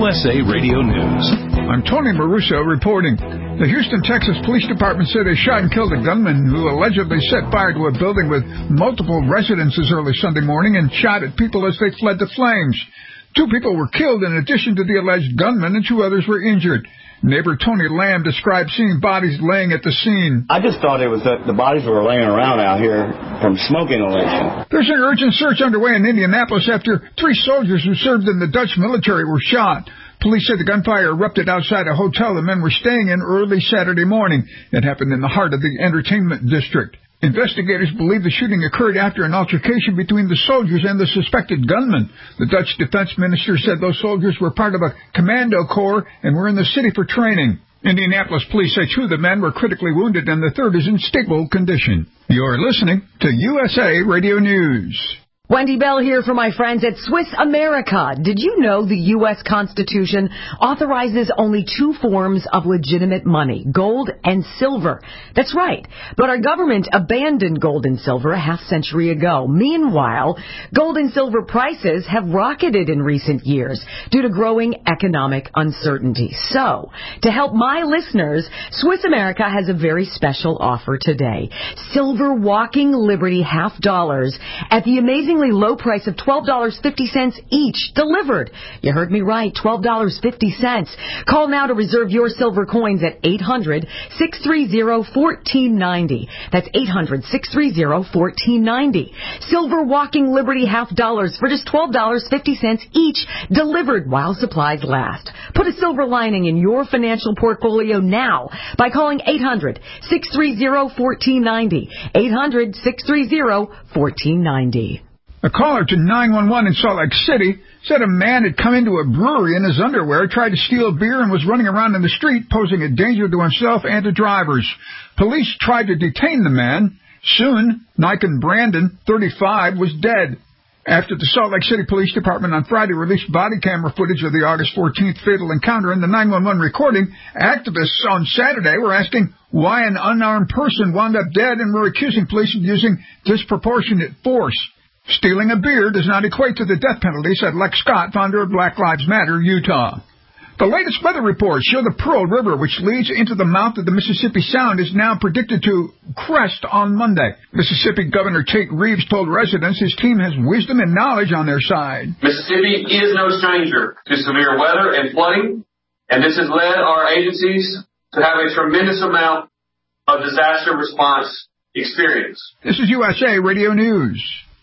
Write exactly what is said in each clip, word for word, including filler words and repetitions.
U S A Radio News. I'm Tony Maruso reporting. The Houston, Texas Police Department said they shot and killed a gunman who allegedly set fire to a building with multiple residences early Sunday morning and shot at people as they fled the flames. Two people were killed in addition to the alleged gunman, and two others were injured. Neighbor Tony Lamb described seeing bodies laying at the scene. I just thought it was that the bodies were laying around out here from smoke inhalation. There's an urgent search underway in Indianapolis after three soldiers who served in the Dutch military were shot. Police said the gunfire erupted outside a hotel the men were staying in early Saturday morning. It happened in the heart of the entertainment district. Investigators believe the shooting occurred after an altercation between the soldiers and the suspected gunman. The Dutch defense minister said those soldiers were part of a commando corps and were in the city for training. Indianapolis police say two of the men were critically wounded and the third is in stable condition. You're listening to U S A Radio News. Wendy Bell here for my friends at Swiss America. Did you know the U S Constitution authorizes only two forms of legitimate money, gold and silver? That's right. But our government abandoned gold and silver a half century ago. Meanwhile, gold and silver prices have rocketed in recent years due to growing economic uncertainty. So, to help my listeners, Swiss America has a very special offer today. Silver Walking Liberty half dollars at the amazing low price of twelve dollars and fifty cents each, delivered. You heard me right, twelve dollars and fifty cents. Call now to reserve your silver coins at eight hundred, six three zero, one four nine zero. That's eight hundred, six three zero, one four nine zero. Silver Walking Liberty half dollars for just twelve dollars and fifty cents each, delivered while supplies last. Put a silver lining in your financial portfolio now by calling eight hundred, six three zero, one four nine zero. eight hundred, six three zero, one four nine zero. A caller to nine one one in Salt Lake City said a man had come into a brewery in his underwear, tried to steal beer, and was running around in the street, posing a danger to himself and to drivers. Police tried to detain the man. Soon, Nikon Brandon, thirty-five, was dead. After the Salt Lake City Police Department on Friday released body camera footage of the August fourteenth fatal encounter in the nine one one recording, activists on Saturday were asking why an unarmed person wound up dead and were accusing police of using disproportionate force. Stealing a beer does not equate to the death penalty, said Lex Scott, founder of Black Lives Matter, Utah. The latest weather reports show the Pearl River, which leads into the mouth of the Mississippi Sound, is now predicted to crest on Monday. Mississippi Governor Tate Reeves told residents his team has wisdom and knowledge on their side. Mississippi is no stranger to severe weather and flooding, and this has led our agencies to have a tremendous amount of disaster response experience. This is U S A Radio News.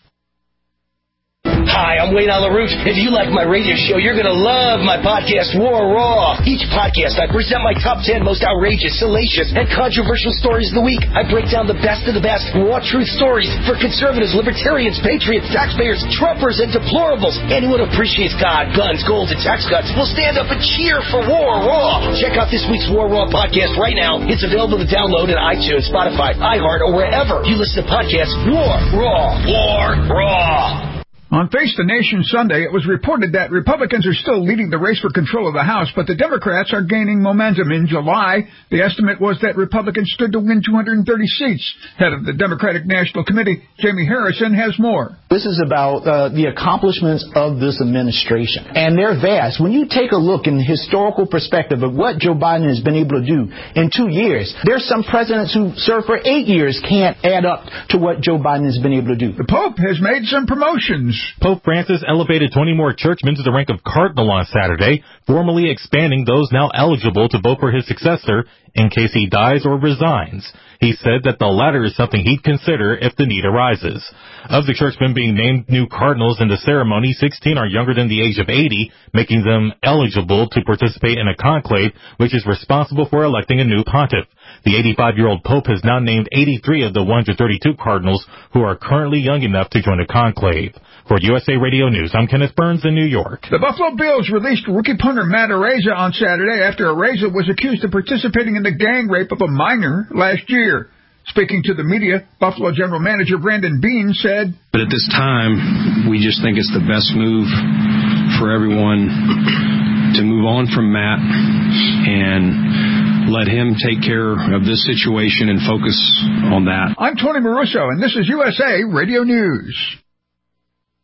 Hi, I'm Wayne LaRouche. If you like my radio show, you're going to love my podcast, War Raw. Each podcast, I present my top ten most outrageous, salacious, and controversial stories of the week. I break down the best of the best raw truth stories for conservatives, libertarians, patriots, taxpayers, Trumpers, and deplorables. Anyone who appreciates God, guns, gold, and tax cuts will stand up and cheer for War Raw. Check out this week's War Raw podcast right now. It's available to download in iTunes, Spotify, iHeart, or wherever you listen to podcasts. War Raw. War Raw. On Face the Nation Sunday, it was reported that Republicans are still leading the race for control of the House, but the Democrats are gaining momentum. In July, the estimate was that Republicans stood to win two hundred thirty seats. Head of the Democratic National Committee, Jamie Harrison, has more. This is about uh, the accomplishments of this administration, and they're vast. When you take a look in the historical perspective of what Joe Biden has been able to do in two years, there's some presidents who served for eight years can't add up to what Joe Biden has been able to do. The Pope has made some promotions. Pope Francis elevated twenty more churchmen to the rank of cardinal on Saturday, formally expanding those now eligible to vote for his successor in case he dies or resigns. He said that the latter is something he'd consider if the need arises. Of the churchmen being named new cardinals in the ceremony, sixteen are younger than the age of eighty, making them eligible to participate in a conclave which is responsible for electing a new pontiff. The eighty-five-year-old Pope has now named eighty-three of the one hundred thirty-two cardinals who are currently young enough to join a conclave. For U S A Radio News, I'm Kenneth Burns in New York. The Buffalo Bills released rookie punter Matt Araiza on Saturday after Araiza was accused of participating in the gang rape of a minor last year. Speaking to the media, Buffalo General Manager Brandon Beane said, But at this time, we just think it's the best move for everyone to move on from Matt and let him take care of this situation and focus on that. I'm Tony Maruso, and this is U S A Radio News.